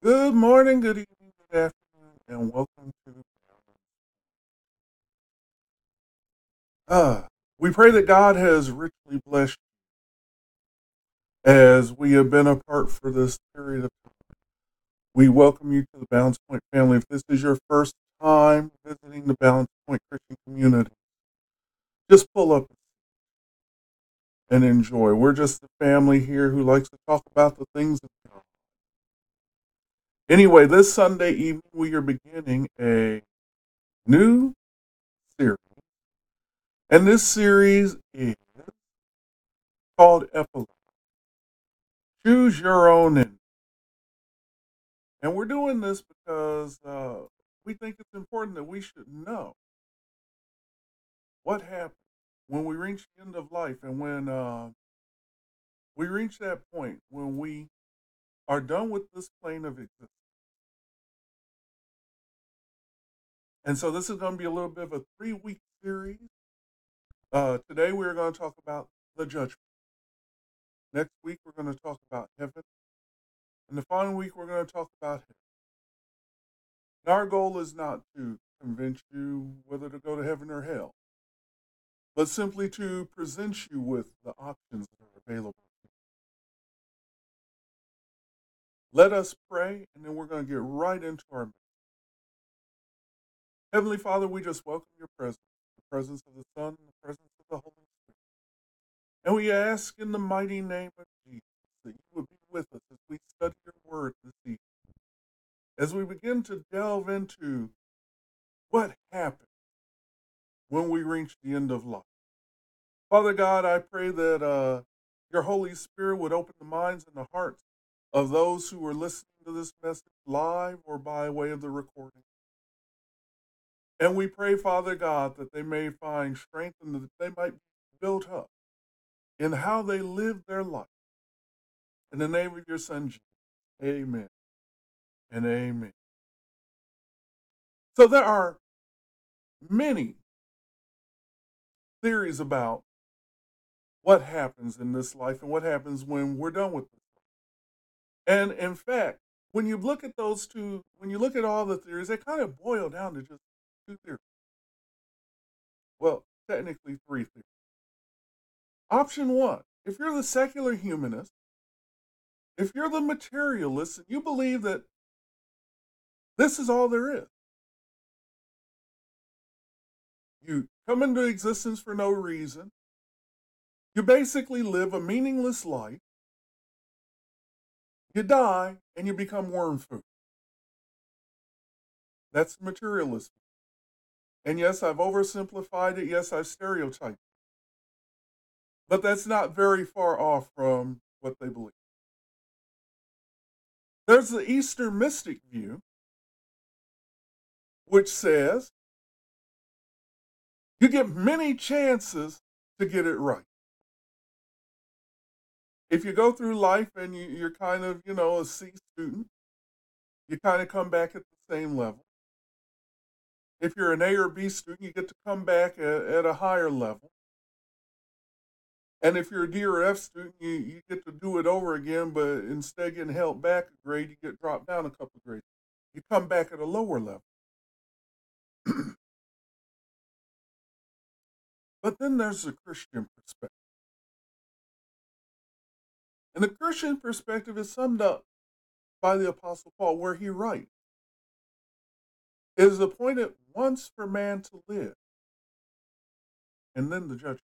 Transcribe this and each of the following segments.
Good morning, good evening, good afternoon, and welcome to. Uh, we pray that God has richly blessed you as we have been apart for this period of time. We welcome you to the Balance Point family. If this is your first time visiting the Balance Point Christian community, just pull up and enjoy. We're just a family here who likes to talk about the things of God. Anyway, this Sunday evening, we are beginning a new series, and this series is called Epilogue. Choose your own end. And we're doing this because we think it's important that we should know what happens when we reach the end of life and when we reach that point when we are done with this plane of existence. And so this is going to be a little bit of a 3 week series. Today we're going to talk about the judgment. Next week we're going to talk about heaven. And the following week we're going to talk about hell. And our goal is not to convince you whether to go to heaven or hell, but simply to present you with the options that are available. Let us pray, and then we're going to get right into our message. Heavenly Father, we just welcome your presence, the presence of the Son, and the presence of the Holy Spirit. And we ask in the mighty name of Jesus that you would be with us as we study your word this evening, as we begin to delve into what happened when we reach the end of life. Father God, I pray that your Holy Spirit would open the minds and the hearts of those who are listening to this message live or by way of the recording. And we pray, Father God, that they may find strength and that they might be built up in how they live their life. In the name of your Son, Jesus, amen and amen. So there are many theories about what happens in this life and what happens when we're done with this. And in fact, when you look at when you look at all the theories, they kind of boil down to just two theories. Well, technically three theories. Option one, if you're the secular humanist, if you're the materialist and you believe that this is all there is, you come into existence for no reason, you basically live a meaningless life, you die, and you become worm food. That's materialism. And yes, I've oversimplified it. Yes, I've stereotyped it. But that's not very far off from what they believe. There's the Eastern mystic view, which says you get many chances to get it right. If you go through life and you're kind of, a C student, you kind of come back at the same level. If you're an A or B student, you get to come back at a higher level. And if you're a D or F student, you get to do it over again, but instead of getting held back a grade, you get dropped down a couple of grades. You come back at a lower level. But then there's the Christian perspective. And the Christian perspective is summed up by the Apostle Paul, where he writes, "It is appointed once for man to live, and then the judgment."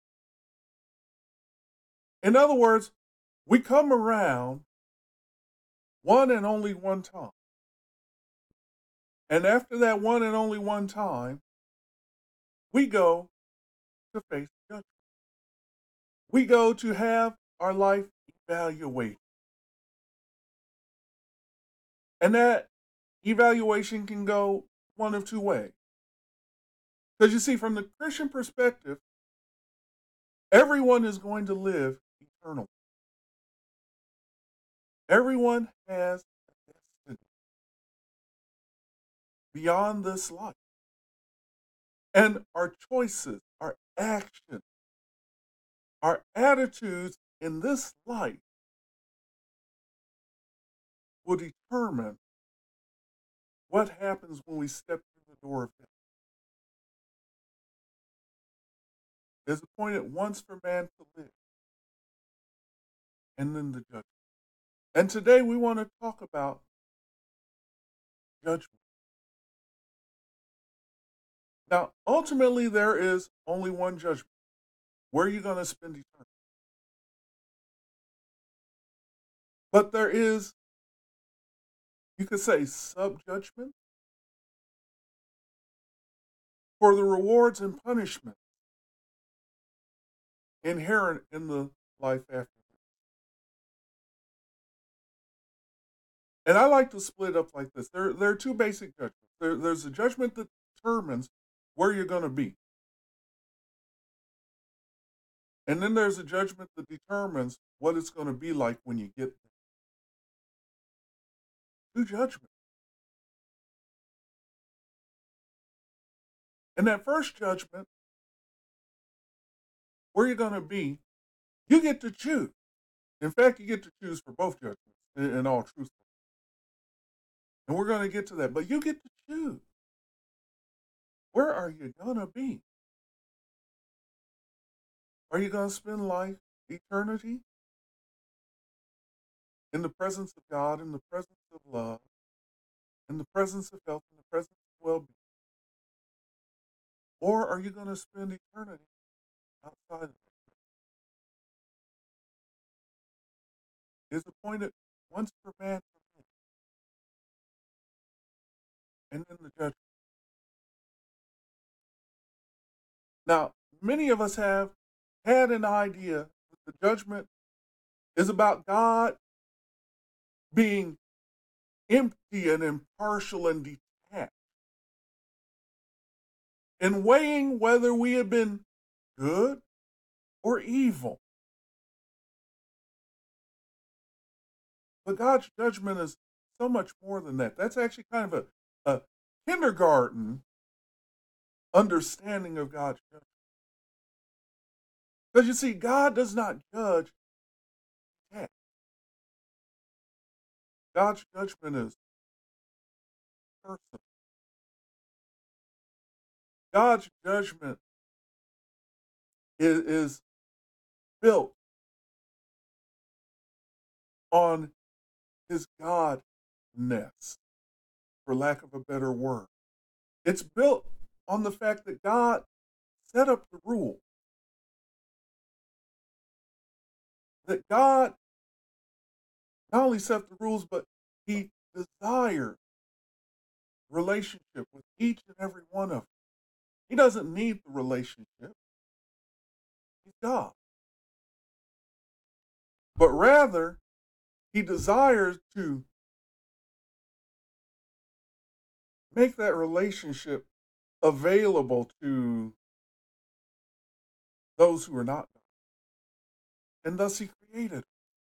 In other words, we come around one and only one time. And after that one and only one time, we go to face judgment. We go to have our life evaluated. And that evaluation can go one of two ways. Because you see, from the Christian perspective, everyone is going to live eternally. Everyone has a destiny beyond this life. And our choices, our actions, our attitudes in this life will determine what happens when we step through the door of death. There's appointed once for man to live, and then the judgment. And today we want to talk about judgment. Now, ultimately, there is only one judgment. Where are you going to spend eternity? But there is, you could say, subjudgment for the rewards and punishment inherent in the life after death. And I like to split up like this. There are two basic judgments. There's a judgment that determines where you're going to be. And then there's a judgment that determines what it's going to be like when you get there. Two judgments. And that first judgment, where you're going to be, you get to choose. In fact, you get to choose for both judgments, in all truthfulness. And we're going to get to that. But you get to choose. Where are you going to be? Are you going to spend life, eternity, in the presence of God, in the presence of love, in the presence of health, in the presence of well-being? Or are you going to spend eternity outside of it? It is appointed once for man to live, and then the judgment. Now, many of us have had an idea that the judgment is about God being empty and impartial and detached, and weighing whether we have been good or evil. But God's judgment is so much more than that. That's actually kind of a kindergarten understanding of God's judgment. Because you see, God does not judge detached. God's judgment is personal. God's judgment is built on his Godness, for lack of a better word. It's built on the fact that God set up the rule. That God not only set the rules, but he desires relationship with each and every one of them. He doesn't need the relationship. He's God. But rather, he desires to make that relationship available to those who are not God. And thus he created.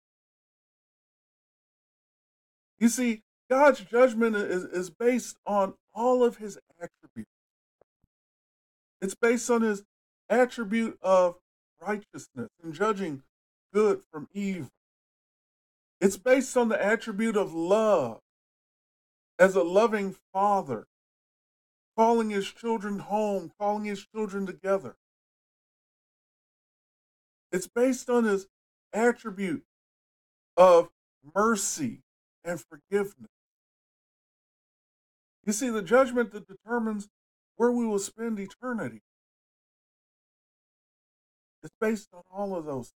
You see, God's judgment is based on all of his attributes. It's based on his attribute of righteousness and judging good from evil. It's based on the attribute of love as a loving father, calling his children home, calling his children together. It's based on his attribute of mercy and forgiveness. You see, the judgment that determines where we will spend eternity is based on all of those things.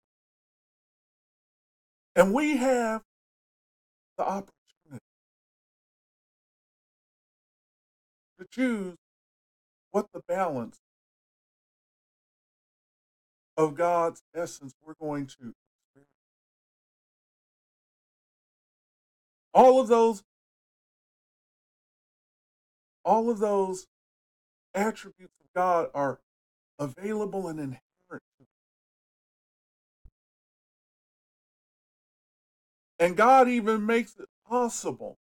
And we have the opportunity to choose what the balance of God's essence we're going to experience. All of those attributes of God are available and inherent to us. And God even makes it possible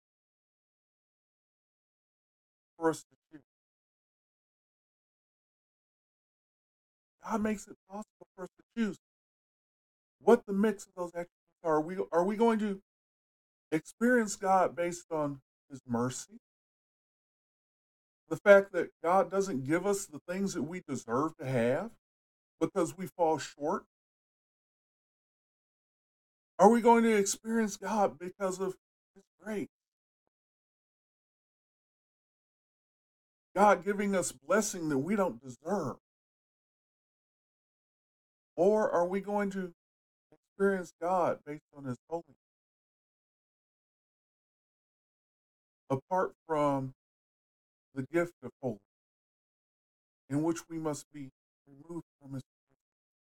for us to choose. God makes it possible for us to choose what the mix of those attributes are. Are we going to experience God based on his mercy? The fact that God doesn't give us the things that we deserve to have because we fall short? Are we going to experience God because of His grace? God giving us blessing that we don't deserve? Or are we going to experience God based on His holiness, apart from the gift of holiness, in which we must be removed from His presence?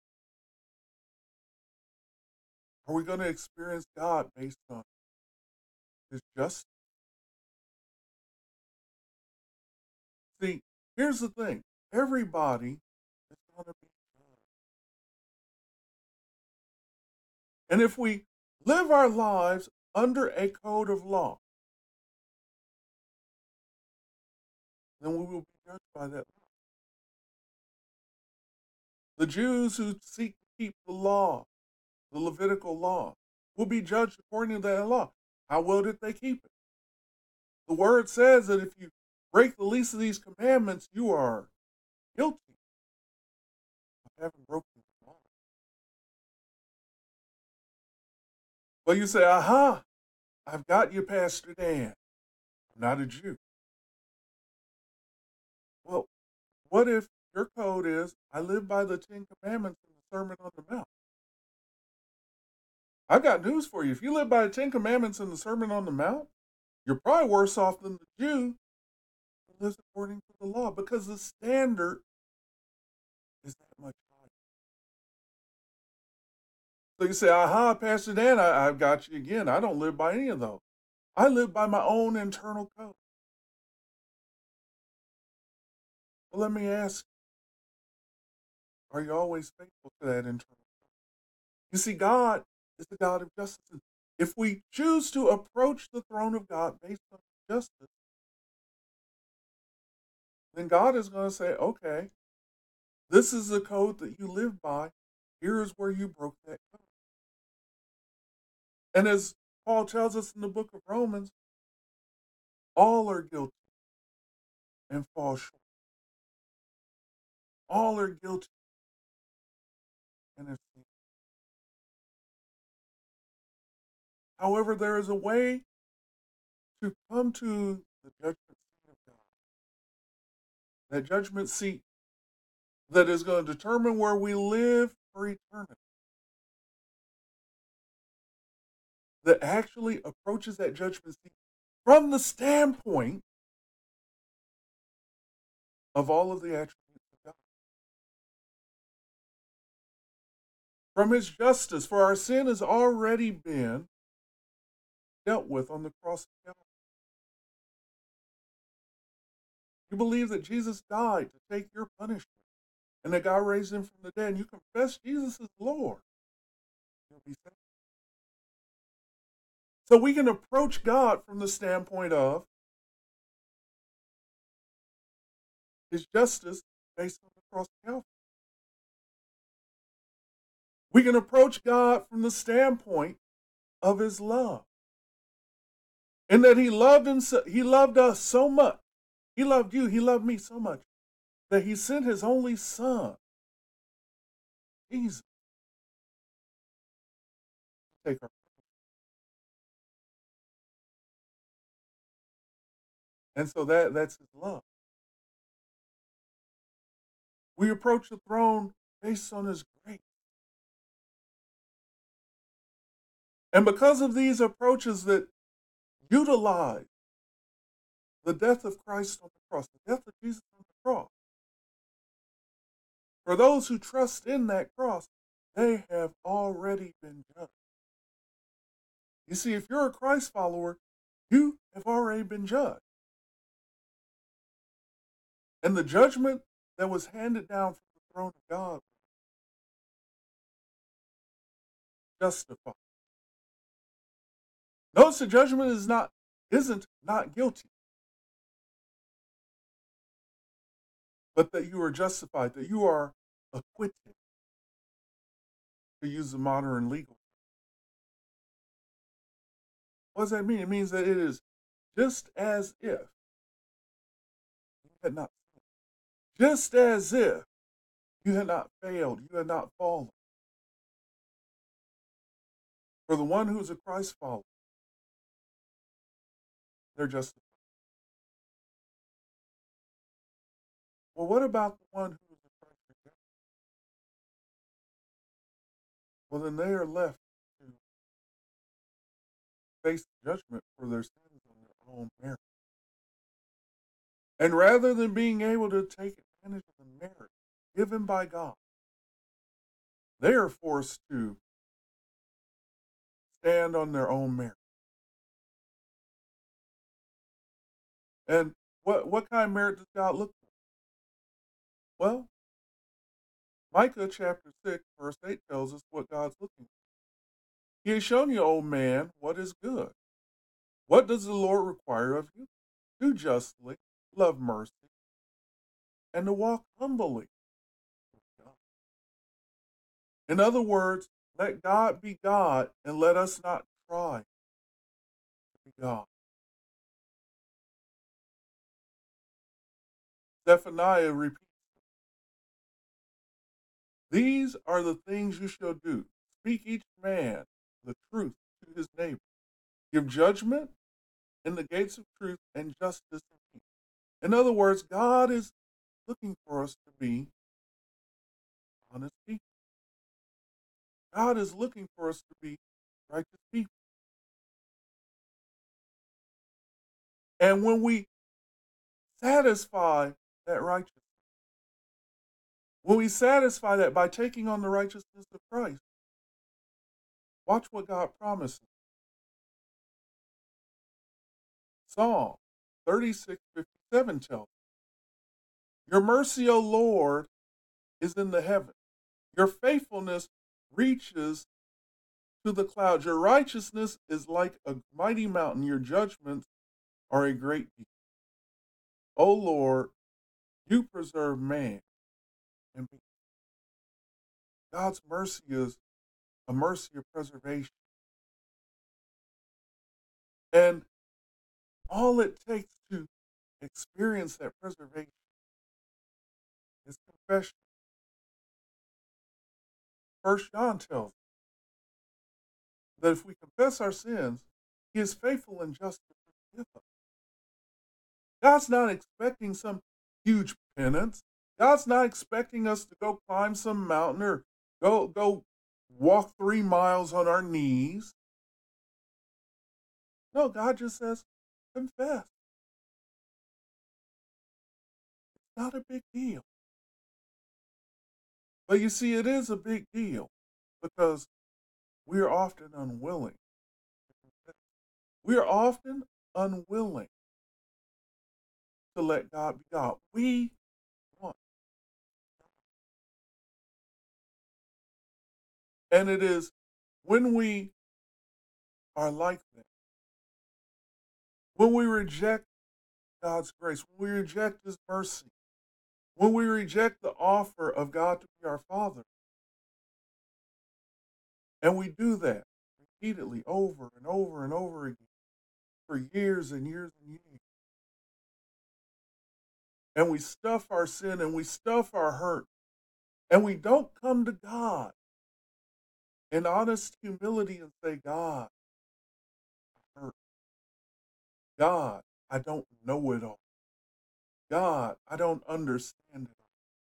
Are we going to experience God based on His justice? See, here's the thing. Everybody is going to be judged. And if we live our lives under a code of law, then we will be judged by that law. The Jews who seek to keep the law, the Levitical law, will be judged according to that law. How well did they keep it? The word says that if you break the least of these commandments, you are guilty of having broken the law. But you say, aha, I've got you, Pastor Dan. I'm not a Jew. Well, what if your code is, I live by the Ten Commandments in the Sermon on the Mount? I've got news for you. If you live by the Ten Commandments in the Sermon on the Mount, you're probably worse off than the Jew who lives according to the law, because the standard is that much higher. So you say, aha, Pastor Dan, I've got you again. I don't live by any of those. I live by my own internal code. Well, let me ask you, are you always faithful to that internal code? You see, God is the God of justice. If we choose to approach the throne of God based on justice, then God is going to say, okay, this is the code that you live by. Here is where you broke that code. And as Paul tells us in the book of Romans, all are guilty and fall short. All are guilty and have sinned. However, there is a way to come to the judgment seat of God. That judgment seat that is going to determine where we live for eternity. That actually approaches that judgment seat from the standpoint of all of the attributes of God. From His justice, for our sin has already been dealt with on the cross of Calvary. You believe that Jesus died to take your punishment and that God raised Him from the dead, and you confess Jesus is Lord, you'll be saved. So we can approach God from the standpoint of His justice based on the cross of Calvary. We can approach God from the standpoint of His love, and that He loved us so much. He loved you. He loved me so much that He sent His only Son, Jesus, to take our. And so that's His love. We approach the throne based on His grace. And because of these approaches that utilize the death of Christ on the cross, the death of Jesus on the cross, for those who trust in that cross, they have already been judged. You see, if you're a Christ follower, you have already been judged. And the judgment that was handed down from the throne of God justified. Notice the judgment isn't not guilty, but that you are justified, that you are acquitted, to use the modern legal. What does that mean? It means that it is just as if had not sinned. Just as if you had not failed, you had not fallen. For the one who is a Christ follower, they're justified. Well, what about the one who is a Christ rejecter? Well, then they are left to face judgment for their sins on their own merit. And rather than being able to take advantage of the merit given by God, they are forced to stand on their own merit. And what kind of merit does God look for? Well, Micah chapter 6, verse 8 tells us what God's looking for. He has shown you, O man, what is good. What does the Lord require of you? Do justly, love mercy, and to walk humbly with God. In other words, let God be God and let us not try to be God. Zephaniah repeats, these are the things you shall do. Speak each man the truth to his neighbor. Give judgment in the gates of truth and justice and peace. In other words, God is looking for us to be honest people. God is looking for us to be righteous people. And when we satisfy that righteousness, when we satisfy that by taking on the righteousness of Christ, watch what God promises. Psalm 36:57 tells us, your mercy, O Lord, is in the heavens. Your faithfulness reaches to the clouds. Your righteousness is like a mighty mountain. Your judgments are a great deep. O Lord, you preserve man and me. God's mercy is a mercy of preservation. And all it takes to experience that preservation is confession. First John tells us that if we confess our sins, he is faithful and just to forgive us. God's not expecting some huge penance. God's not expecting us to go climb some mountain or go walk 3 miles on our knees. No, God just says, confess. It's not a big deal. But you see, it is a big deal because we are often unwilling. We are often unwilling to let God be God. We want. And it is when we are like that, when we reject God's grace, when we reject his mercy, when we reject the offer of God to be our Father, and we do that repeatedly over and over and over again for years and years and years, and we stuff our sin and we stuff our hurt, and we don't come to God in honest humility and say, God, I hurt. God, I don't know it all. God, I don't understand it all.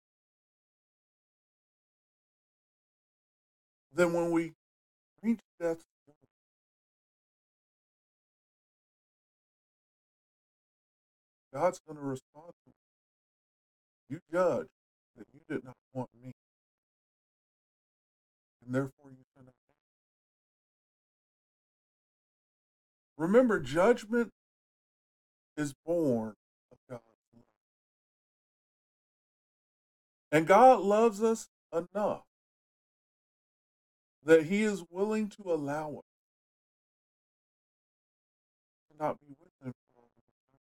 Then when we reach death's door, God's going to respond to us. You judge that you did not want me, and therefore you should not. Remember, judgment is born of God's love. And God loves us enough that he is willing to allow us to not be with him for all of time.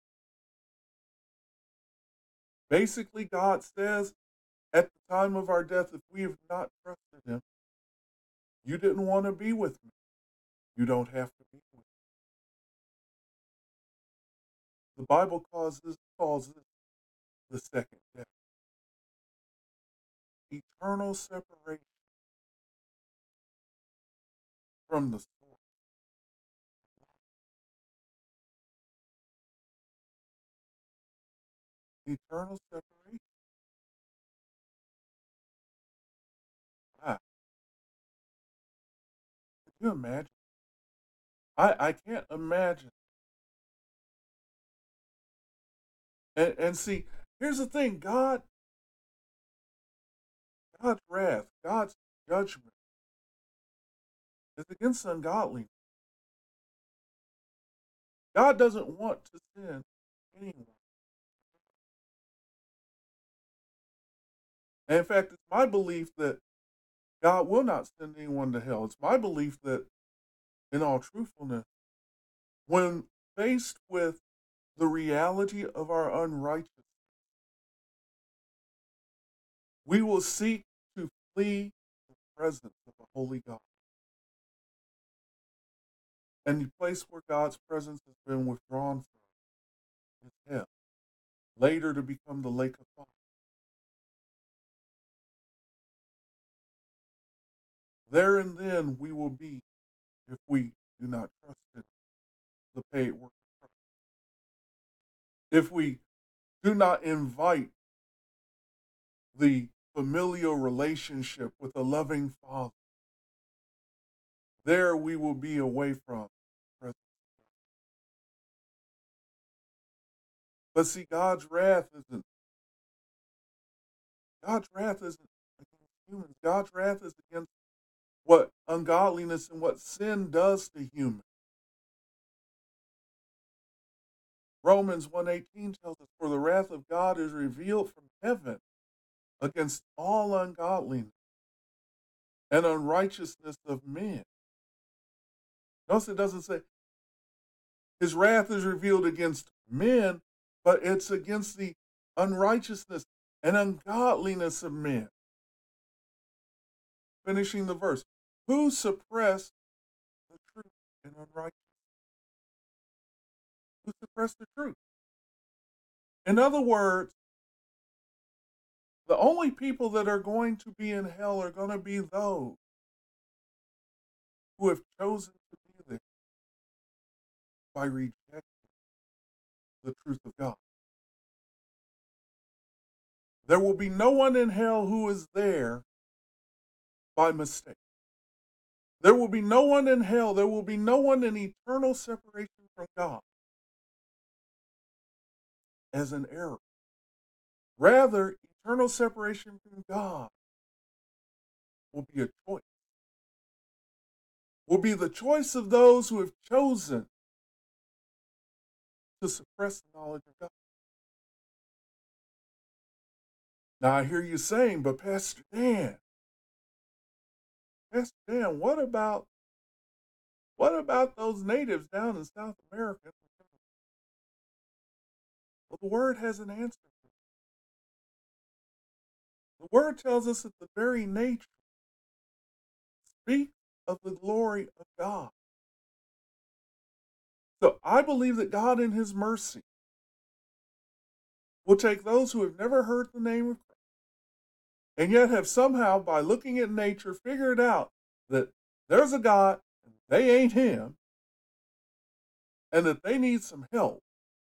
Basically, God says at the time of our death, if we have not trusted him, you didn't want to be with me. You don't have to be with me. The Bible calls this the second death. Eternal separation from the source. Eternal separation. Ah, could you imagine? I can't imagine. And see, here's the thing, God's wrath, God's judgment is against ungodliness. God doesn't want to send anyone. And in fact, it's my belief that God will not send anyone to hell. It's my belief that, in all truthfulness, when faced with the reality of our unrighteousness, we will seek to flee the presence of a holy God. And the place where God's presence has been withdrawn from is hell, later to become the lake of fire. There and then we will be if we do not trust in the paid work of Christ. If we do not invite the familial relationship with a loving Father, there we will be away from the presence. But see, God's wrath isn't against humans. God's wrath is against what ungodliness and what sin does to humans. Romans 1:18 tells us, for the wrath of God is revealed from heaven against all ungodliness and unrighteousness of men. Notice it doesn't say his wrath is revealed against men, but it's against the unrighteousness and ungodliness of men. Finishing the verse. Who suppressed the truth and unrighteousness? Who suppressed the truth? In other words, the only people that are going to be in hell are going to be those who have chosen to be there by rejecting the truth of God. There will be no one in hell who is there by mistake. There will be no one in hell. There will be no one in eternal separation from God as an error. Rather, eternal separation from God will be a choice. Will be the choice of those who have chosen to suppress the knowledge of God. Now I hear you saying, but Pastor Dan, what about those natives down in South America? Well, the word has an answer. The word tells us that the very nature speaks of the glory of God. So I believe that God in his mercy will take those who have never heard the name of Christ and yet have somehow, by looking at nature, figured out that there's a God, and they ain't him, and that they need some help.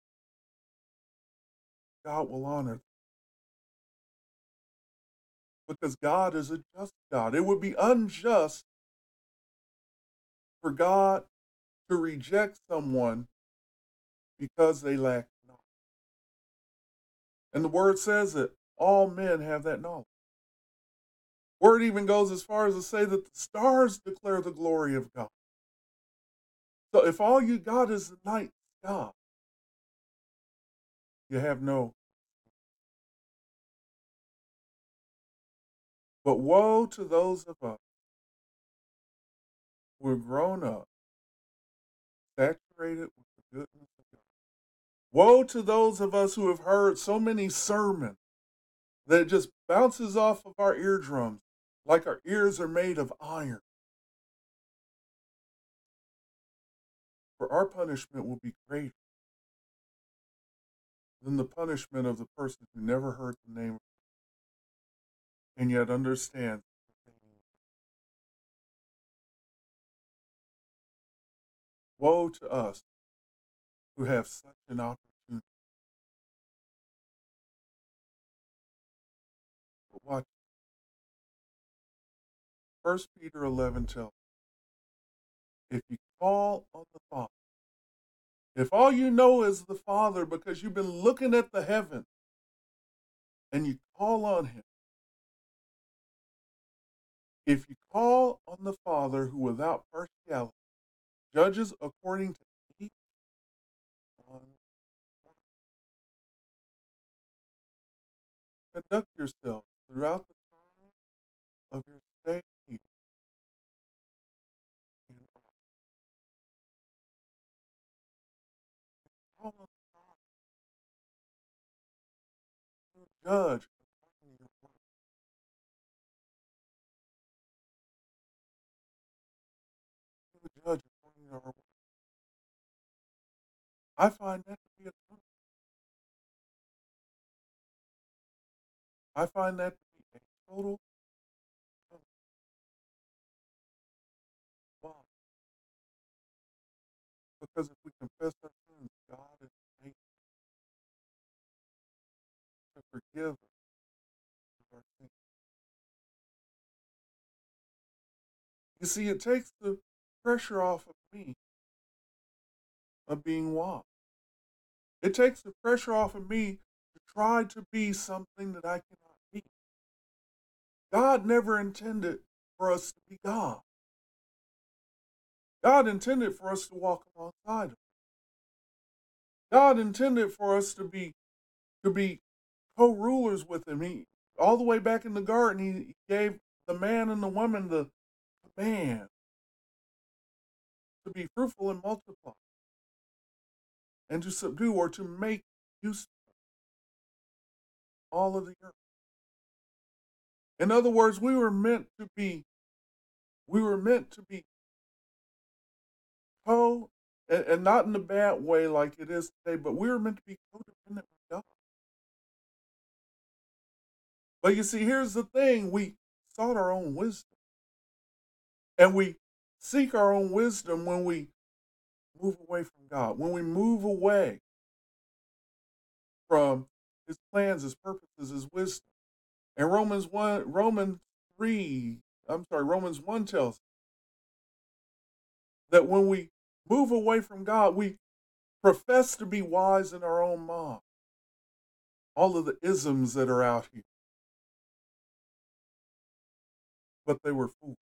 God will honor them. Because God is a just God. It would be unjust for God to reject someone because they lack knowledge. And the word says that all men have that knowledge. Word even goes as far as to say that the stars declare the glory of God. So if all you got is the night sky, you have no. But woe to those of us who are grown up, saturated with the goodness of God. Woe to those of us who have heard so many sermons that it just bounces off of our eardrums like our ears are made of iron. For our punishment will be greater than the punishment of the person who never heard the name and yet understands. Woe to us who have such an opportunity. But watch, 1 Peter 11 tells us, if you call on the Father, if all you know is the Father because you've been looking at the heaven and you call on him, if you call on the Father who without partiality judges according to each one, conduct yourself throughout the time of your stay here in call on the judge according to your work. You judge according to our work. I find that to be a I find that to be a total wow. Because if we confess our sins, God is able to forgive us of our sins. You see, it takes the pressure off of me of being washed. It takes the pressure off of me to try to be something that I cannot be. God never intended for us to be God. God intended for us to walk alongside him. God intended for us to be co-rulers with him. He all the way back in the garden, he gave the man and the woman the command to be fruitful and multiply and to subdue or to make use of all of the earth. In other words, we were meant to be co and not in a bad way like it is today, but we were meant to be codependent with God. But you see, here's the thing: we sought our own wisdom, and we seek our own wisdom when we move away from God, when we move away from His plans, His purposes, His wisdom. And Romans 1 tells us that when we move away from God, we profess to be wise in our own mind. All of the isms that are out here, but they were fools.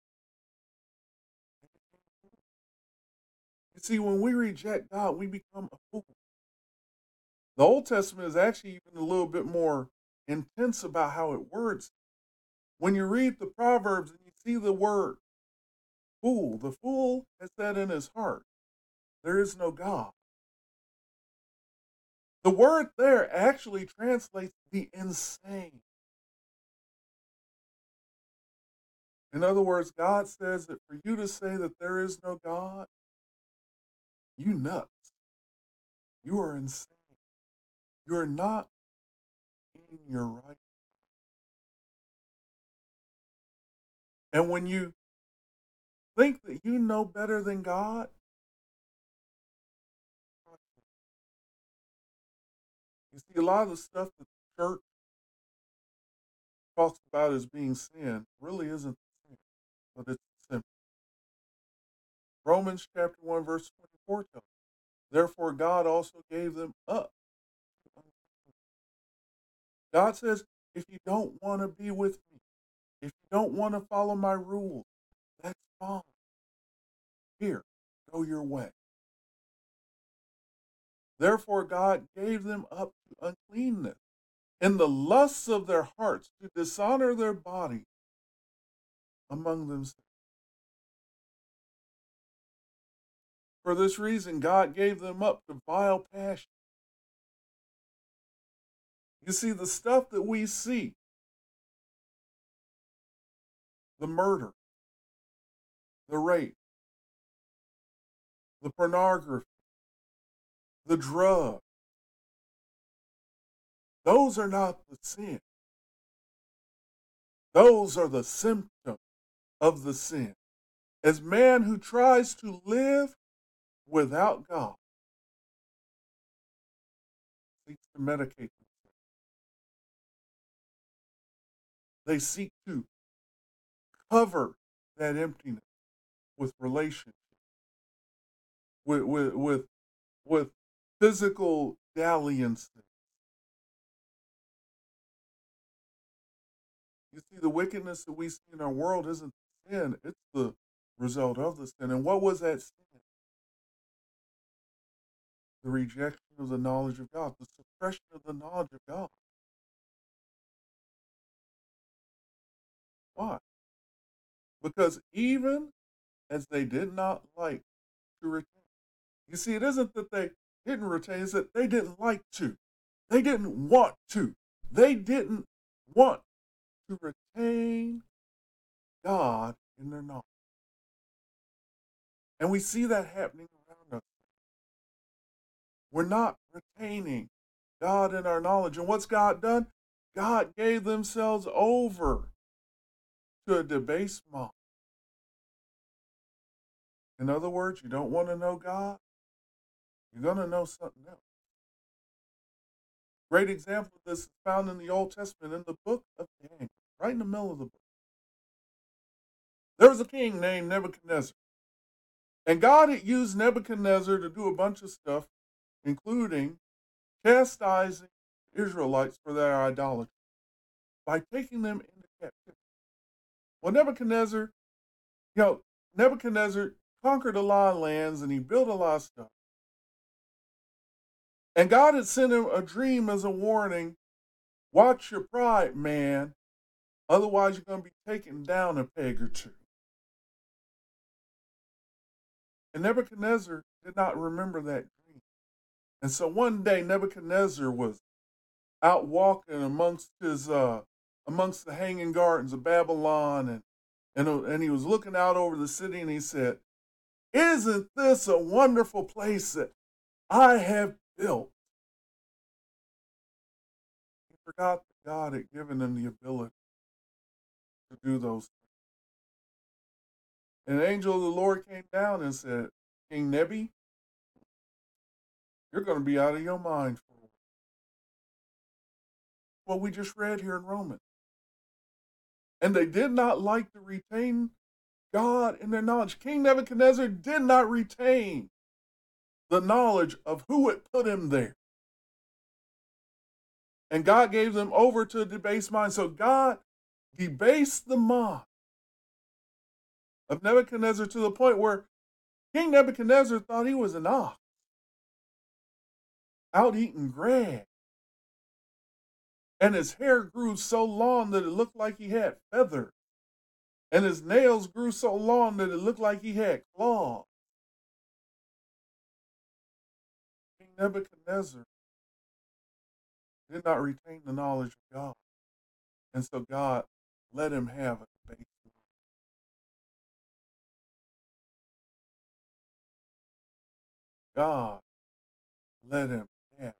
You see, when we reject God, we become a fool. The Old Testament is actually even a little bit more intense about how it words. When you read the Proverbs and you see the word fool, the fool has said in his heart, there is no God. The word there actually translates the insane. In other words, God says that for you to say that there is no God, you nuts. You are insane. You are not in your right. And when you think that you know better than God, you see a lot of the stuff that the church talks about as being sin really isn't sin, but it's sin. Romans chapter 1, verse 24 tells us, therefore God also gave them up. God says, if you don't want to be with me, if you don't want to follow my rules, that's fine. Here, go your way. Therefore, God gave them up to uncleanness in the lusts of their hearts to dishonor their body among themselves. For this reason, God gave them up to vile passion. You see, the stuff that we see, the murder, the rape, the pornography, the drug, Those are not the sin. Those are the symptoms of the sin. As man who tries to live without God seeks to medicate themselves, they seek to cover that emptiness with relationship, with physical dalliances. You see, the wickedness that we see in our world isn't sin, it's the result of the sin. And what was that sin? The rejection of the knowledge of God, the suppression of the knowledge of God. Why? Because even as they did not like to retain, you see, it isn't that they didn't retain, it's that they didn't like to. They didn't want to. They didn't want to retain God in their knowledge. And we see that happening around us. We're not retaining God in our knowledge. And what's God done? God gave themselves over to a debased mind. In other words, you don't want to know God, you're going to know something else. Great example of this is found in the Old Testament in the book of Daniel, right in the middle of the book. There was a king named Nebuchadnezzar. And God had used Nebuchadnezzar to do a bunch of stuff, including chastising the Israelites for their idolatry by taking them into captivity. Well, Nebuchadnezzar conquered a lot of lands and he built a lot of stuff. And God had sent him a dream as a warning. Watch your pride, man. Otherwise, you're going to be taken down a peg or two. And Nebuchadnezzar did not remember that dream. And so one day, Nebuchadnezzar was out walking amongst the hanging gardens of Babylon, and he was looking out over the city, and he said, "Isn't this a wonderful place that I have built?" He forgot that God had given him the ability to do those things. And an angel of the Lord came down and said, "King Nebi, you're going to be out of your mind for a while." What we just read here in Romans. And they did not like to retain God in their knowledge. King Nebuchadnezzar did not retain the knowledge of who had put him there. And God gave them over to a debased mind. So God debased the mind of Nebuchadnezzar to the point where King Nebuchadnezzar thought he was an ox out eating grass. And his hair grew so long that it looked like he had feathers. And his nails grew so long that it looked like he had claws. King Nebuchadnezzar did not retain the knowledge of God. And so God let him have a debased mind. God let him have.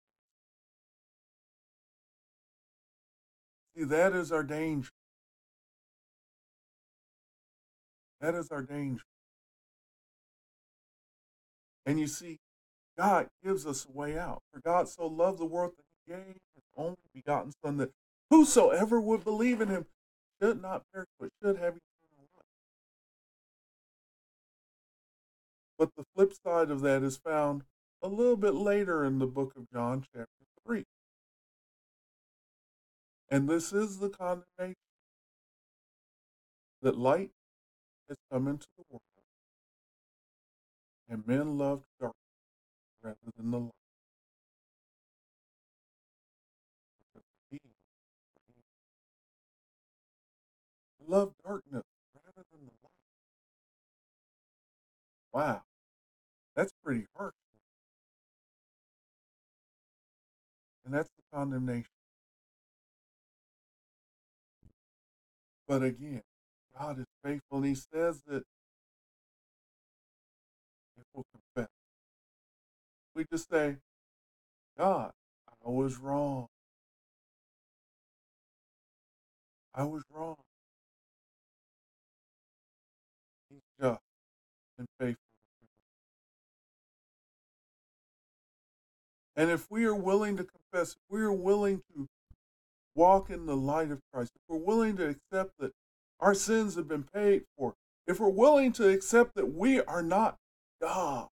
See, that is our danger. That is our danger. And you see, God gives us a way out. For God so loved the world that he gave his only begotten Son, that whosoever would believe in him should not perish, but should have eternal life. But the flip side of that is found a little bit later in the book of John, chapter 3. And this is the condemnation, that light has come into the world, and men loved darkness rather than the light. Because he loved darkness rather than the light. Wow, that's pretty harsh. And that's the condemnation. But again, God is faithful, and he says that if we'll confess, we just say, "God, I was wrong. I was wrong. He's just and faithful. And if we are willing to confess, if we are willing to walk in the light of Christ, if we're willing to accept that our sins have been paid for, if we're willing to accept that we are not God,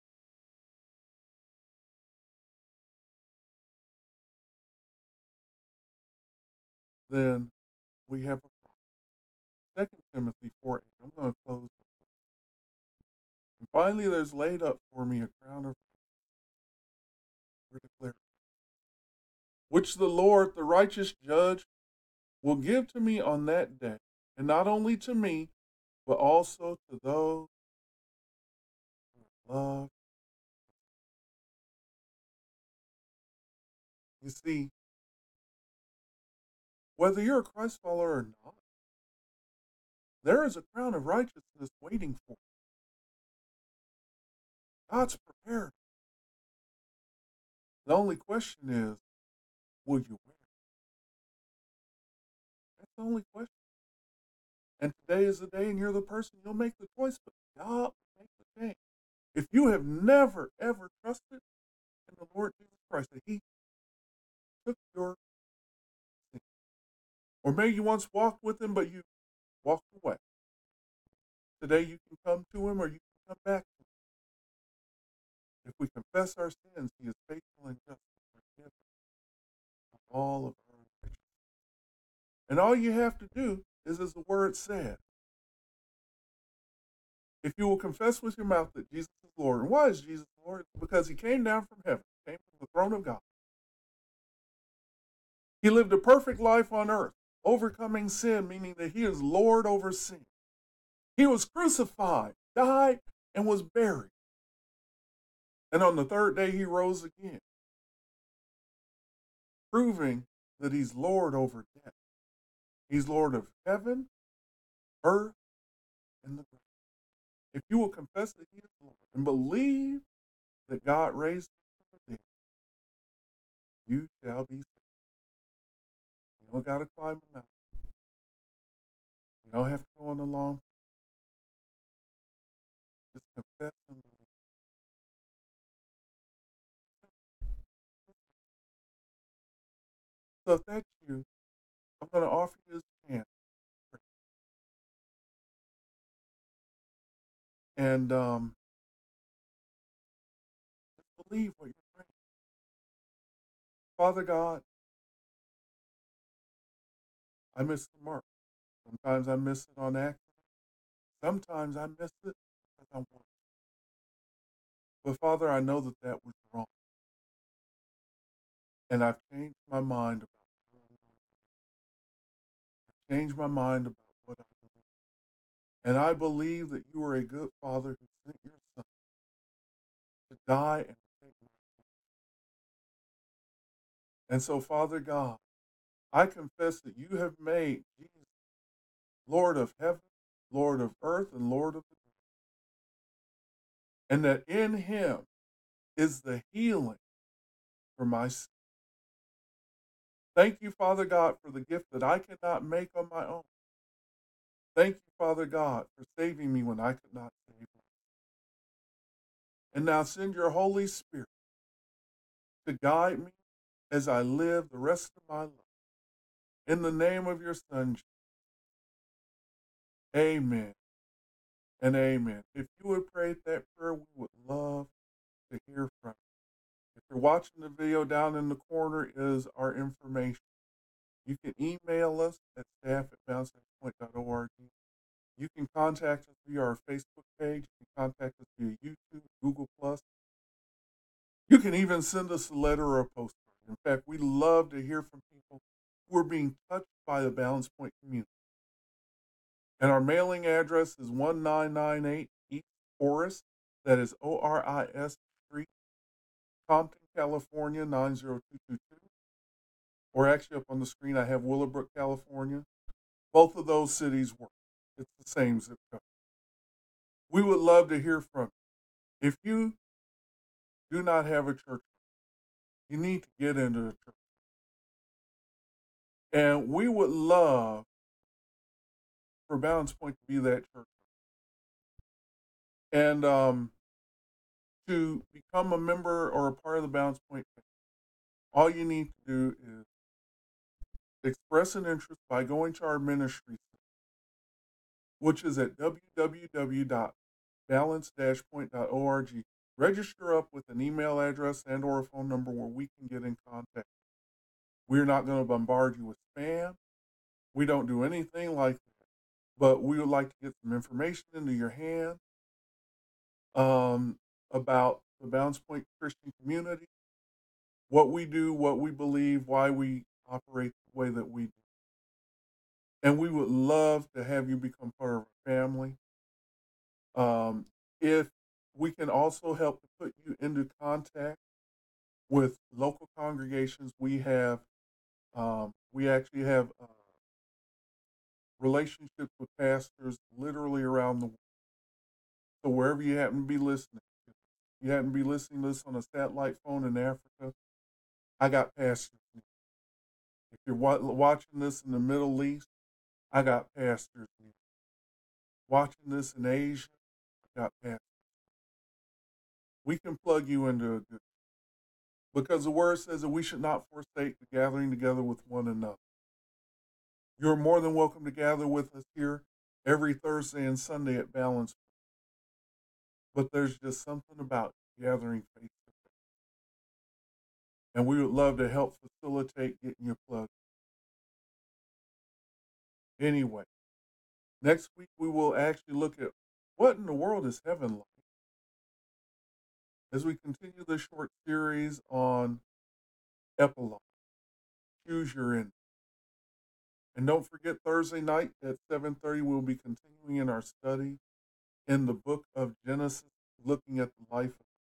then we have a problem. 2 Timothy 4:8. I'm going to close. And finally, there's laid up for me a crown of declare, which the Lord, the righteous judge, will give to me on that day, and not only to me, but also to those who love. You see, whether you're a Christ follower or not, there is a crown of righteousness waiting for you. God's prepared. The only question is, will you wear it? That's the only question. And today is the day, and you're the person, you'll make the choice, but God will make the change. If you have never, ever trusted in the Lord Jesus Christ, that He took your sin, or maybe you once walked with Him, but you walked away. Today you can come to Him, or you can come back to Him. If we confess our sins, He is faithful and just to forgive us of all of our unrighteousness. And all you have to do is, as the Word said, if you will confess with your mouth that Jesus is Lord. And why is Jesus Lord? Because He came down from heaven, came from the throne of God. He lived a perfect life on earth, overcoming sin, meaning that He is Lord over sin. He was crucified, died, and was buried. And on the third day, He rose again, proving that He's Lord over death. He's Lord of heaven, earth, and the grave. If you will confess that He is Lord and believe that God raised Him from the dead, you shall be saved. You don't got to climb a mountain. You don't have to go on a long. Just confess and believe. So if that's you, I'm going to offer you this chance. And just believe what you're praying. Father God, I miss the mark. Sometimes I miss it on accident. Sometimes I miss it because I want it. But Father, I know that that was wrong. And I've changed my mind about it. I've changed my mind about what I believe. And I believe that you are a good Father who sent your Son to die and take my place. And so, Father God, I confess that you have made Jesus Lord of heaven, Lord of earth, and Lord of the earth. And that in Him is the healing for my sin. Thank you, Father God, for the gift that I cannot make on my own. Thank you, Father God, for saving me when I could not save myself. And now send your Holy Spirit to guide me as I live the rest of my life. In the name of your Son, Jesus. Amen and amen. If you would pray that prayer, we would love to hear from you. If you're watching the video, down in the corner is our information. You can email us at staff@bouncepoint.org. You can contact us via our Facebook page. You can contact us via YouTube, Google+. You can even send us a letter or a postcard. In fact, we love to hear from people who are being touched by the Balance Point community. And our mailing address is 1998 East Oris, that is ORIS Street, Compton, California, 90222. Or actually up on the screen, I have Willowbrook, California. Both of those cities work. It's the same zip code. We would love to hear from you. If you do not have a church, you need to get into the church. And we would love for Balance Point to be that church. And to become a member or a part of the Balance Point family, all you need to do is express an interest by going to our ministry, which is at www.balance-point.org. Register up with an email address and or a phone number where we can get in contact. We're not going to bombard you with spam. We don't do anything like that. But we would like to get some information into your hand about the Balance Point Christian community, what we do, what we believe, why we operate the way that we do. And we would love to have you become part of our family. If we can also help to put you into contact with local congregations, we actually have relationships with pastors literally around the world. So wherever you happen to be listening, if you happen to be listening to this on a satellite phone in Africa, I got pastors. If you're watching this in the Middle East, I got pastors. Watching this in Asia, I got pastors. We can plug you into a good, because the word says that we should not forsake the gathering together with one another. You're more than welcome to gather with us here every Thursday and Sunday at Balance. But there's just something about gathering face to face. And we would love to help facilitate getting you plugged. Anyway, next week we will actually look at what in the world is heaven like as we continue this short series on epilogue. Choose your end. And don't forget Thursday night at 7:30 we'll be continuing in our study in the book of Genesis, looking at the life of God.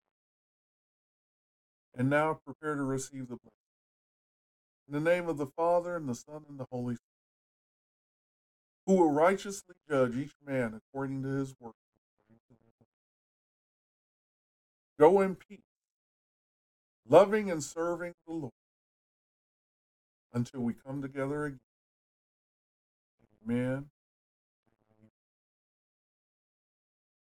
And now prepare to receive the blessing. In the name of the Father, and the Son, and the Holy Spirit, who will righteously judge each man according to his work. Go in peace, loving and serving the Lord, until we come together again. Amen.